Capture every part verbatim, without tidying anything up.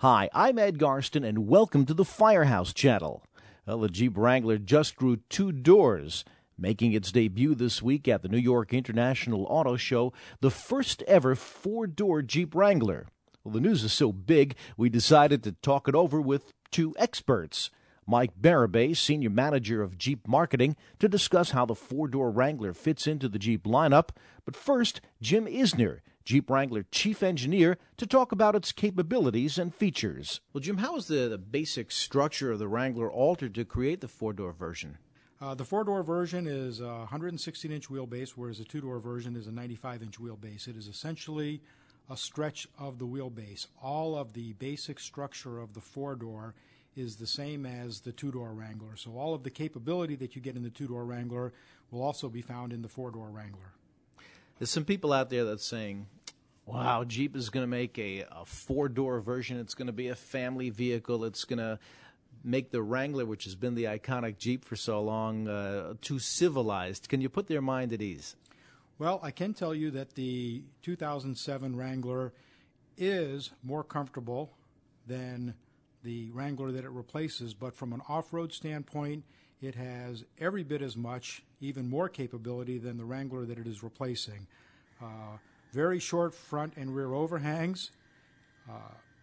Hi, I'm Ed Garston, and welcome to the Firehouse Channel. Well, the Jeep Wrangler just grew two doors, making its debut this week at the New York International Auto Show, the first ever four-door Jeep Wrangler. Well, the news is so big, we decided to talk it over with two experts. Mike Barabay, Senior Manager of Jeep Marketing, to discuss how the four-door Wrangler fits into the Jeep lineup. But first, Jim Isner, Jeep Wrangler Chief Engineer, to talk about its capabilities and features. Well, Jim, how is the, the basic structure of the Wrangler altered to create the four-door version? Uh, the four-door version is a one hundred sixteen inch wheelbase, whereas the two-door version is a ninety-five inch wheelbase. It is essentially a stretch of the wheelbase. All of the basic structure of the four-door is the same as the two-door Wrangler. So all of the capability that you get in the two-door Wrangler will also be found in the four-door Wrangler. There's some people out there that's saying, wow, Jeep is going to make a, a four-door version. It's going to be a family vehicle. It's going to make the Wrangler, which has been the iconic Jeep for so long, uh, too civilized. Can you put their mind at ease? Well, I can tell you that the two thousand seven Wrangler is more comfortable than the Wrangler that it replaces, but from an off-road standpoint, it has every bit as much, even more capability than the Wrangler that it is replacing. Uh, very short front and rear overhangs, uh,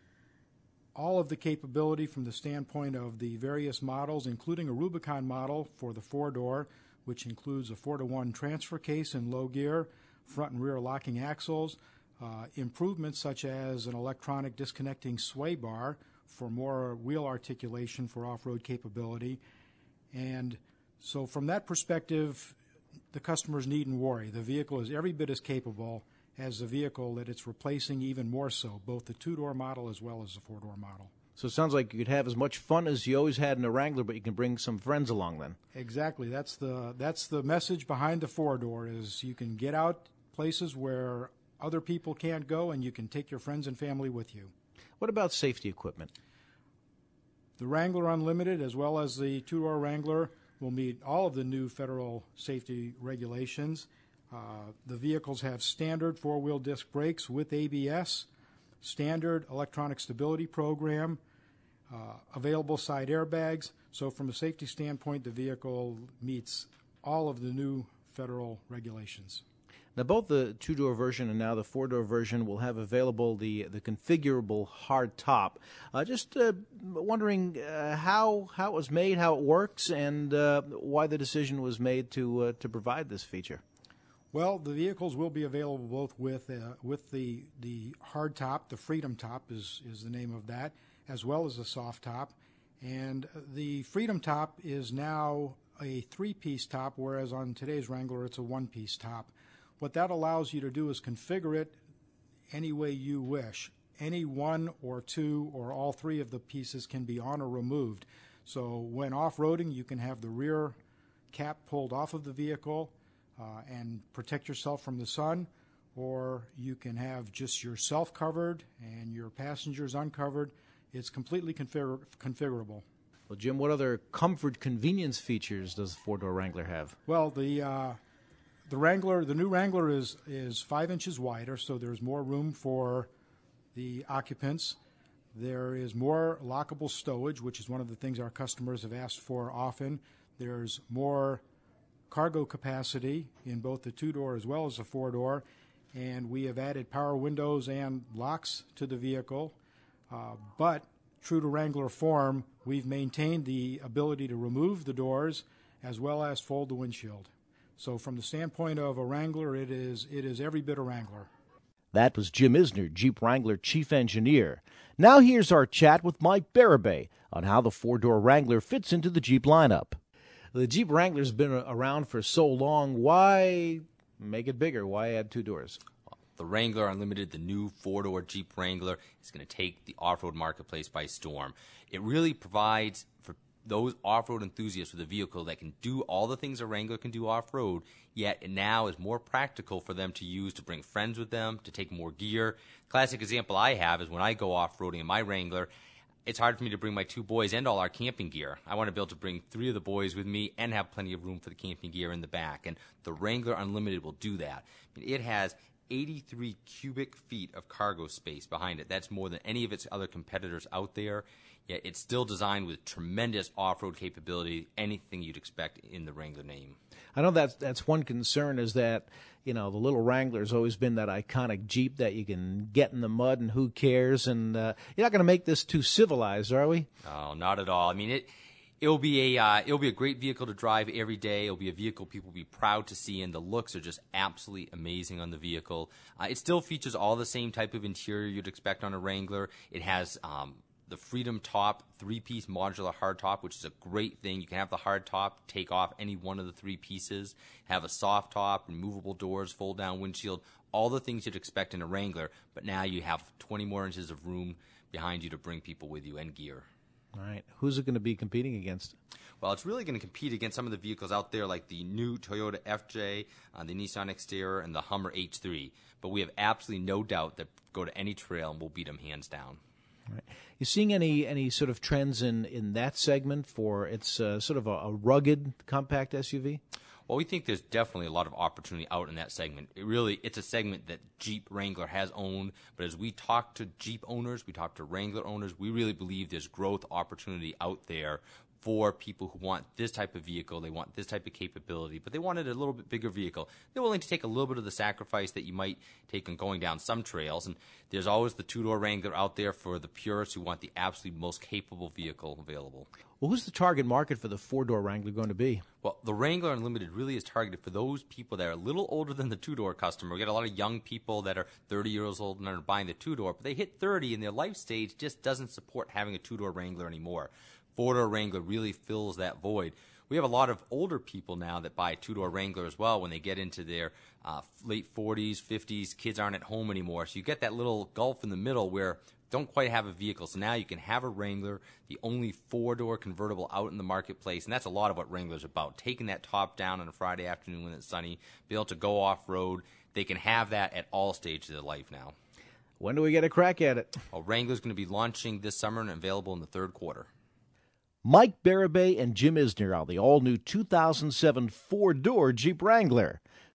all of the capability from the standpoint of the various models, including a Rubicon model for the four-door, which includes a four to one transfer case in low gear, front and rear locking axles, uh, improvements such as an electronic disconnecting sway bar for more wheel articulation for off-road capability. And so from that perspective, the customers needn't worry. The vehicle is every bit as capable as the vehicle that it's replacing, even more so, both the two-door model as well as the four-door model. So it sounds like you could have as much fun as you always had in a Wrangler, but you can bring some friends along then. Exactly. That's the that's the message behind the four-door, is you can get out places where other people can't go, and you can take your friends and family with you. What about safety equipment? The Wrangler Unlimited, as well as the two-door Wrangler, will meet all of the new federal safety regulations. Uh, the vehicles have standard four-wheel disc brakes with A B S, standard electronic stability program, uh, available side airbags. So from a safety standpoint, the vehicle meets all of the new federal regulations. Now, both the two-door version and now the four-door version will have available the the configurable hard top. Uh, just uh, wondering uh, how how it was made, how it works, and uh, why the decision was made to uh, to provide this feature. Well, the vehicles will be available both with uh, with the the hard top, the Freedom Top is is the name of that, as well as the soft top. And the Freedom Top is now a three-piece top, whereas on today's Wrangler it's a one-piece top. What that allows you to do is configure it any way you wish. Any one or two or all three of the pieces can be on or removed. So when off-roading, you can have the rear cap pulled off of the vehicle uh, and protect yourself from the sun, or you can have just yourself covered and your passengers uncovered. It's completely configure- configurable. Well, Jim, what other comfort, convenience features does the four-door Wrangler have? Well, the uh, The Wrangler, the new Wrangler is is five inches wider, so there's more room for the occupants. There is more lockable stowage, which is one of the things our customers have asked for often. There's more cargo capacity in both the two-door as well as the four-door, and we have added power windows and locks to the vehicle. Uh, but true to Wrangler form, we've maintained the ability to remove the doors as well as fold the windshield. So from the standpoint of a Wrangler, it is it is every bit a Wrangler. That was Jim Isner, Jeep Wrangler Chief Engineer. Now here's our chat with Mike Barabay on how the four-door Wrangler fits into the Jeep lineup. The Jeep Wrangler's been around for so long. Why make it bigger? Why add two doors? The Wrangler Unlimited, the new four-door Jeep Wrangler, is going to take the off-road marketplace by storm. It really provides for those off-road enthusiasts with a vehicle that can do all the things a Wrangler can do off-road, yet it now is more practical for them to use to bring friends with them, to take more gear. Classic example I have is when I go off-roading in my Wrangler, it's hard for me to bring my two boys and all our camping gear. I want to be able to bring three of the boys with me and have plenty of room for the camping gear in the back, and the Wrangler Unlimited will do that. I mean, it has eighty-three cubic feet of cargo space behind it. That's more than any of its other competitors out there. Yet it's still designed with tremendous off-road capability, anything you'd expect in the Wrangler name. I know that's, that's one concern is that, you know, the little Wrangler's always been that iconic Jeep that you can get in the mud and who cares. And uh, you're not going to make this too civilized, are we? Oh, not at all. I mean, it... It'll be a uh, it'll be a great vehicle to drive every day. It'll be a vehicle people will be proud to see, and the looks are just absolutely amazing on the vehicle. Uh, it still features all the same type of interior you'd expect on a Wrangler. It has um, the Freedom Top three-piece modular hardtop, which is a great thing. You can have the hardtop take off any one of the three pieces, have a soft top, removable doors, fold-down windshield, all the things you'd expect in a Wrangler, but now you have twenty more inches of room behind you to bring people with you and gear. All right. Who's it going to be competing against? Well, it's really going to compete against some of the vehicles out there like the new Toyota F J, uh, the Nissan Xterra, and the Hummer H three. But we have absolutely no doubt that go to any trail and we'll beat them hands down. All right. You seeing any any sort of trends in, in that segment for it's uh, sort of a, a rugged compact S U V? Well, we think there's definitely a lot of opportunity out in that segment. It really, it's a segment that Jeep Wrangler has owned, but as we talk to Jeep owners, we talk to Wrangler owners, we really believe there's growth opportunity out there for people who want this type of vehicle. They want this type of capability, but they wanted a little bit bigger vehicle. They're willing to take a little bit of the sacrifice that you might take in going down some trails, and there's always the two-door Wrangler out there for the purists who want the absolutely most capable vehicle available. Well, who's the target market for the four-door Wrangler going to be? Well, the Wrangler Unlimited really is targeted for those people that are a little older than the two-door customer. We get a lot of young people that are thirty years old and are buying the two-door, but they hit thirty and their life stage just doesn't support having a two-door Wrangler anymore. Four-door Wrangler really fills that void. We have a lot of older people now that buy a two-door Wrangler as well when they get into their uh, late forties, fifties. Kids aren't at home anymore. So you get that little gulf in the middle where don't quite have a vehicle. So now you can have a Wrangler, the only four-door convertible out in the marketplace, and that's a lot of what Wrangler's about, taking that top down on a Friday afternoon when it's sunny, be able to go off-road. They can have that at all stages of their life now. When do we get a crack at it? Well, Wrangler's going to be launching this summer and available in the third quarter. Mike Barabay and Jim Isner on the all-new two thousand seven four-door Jeep Wrangler.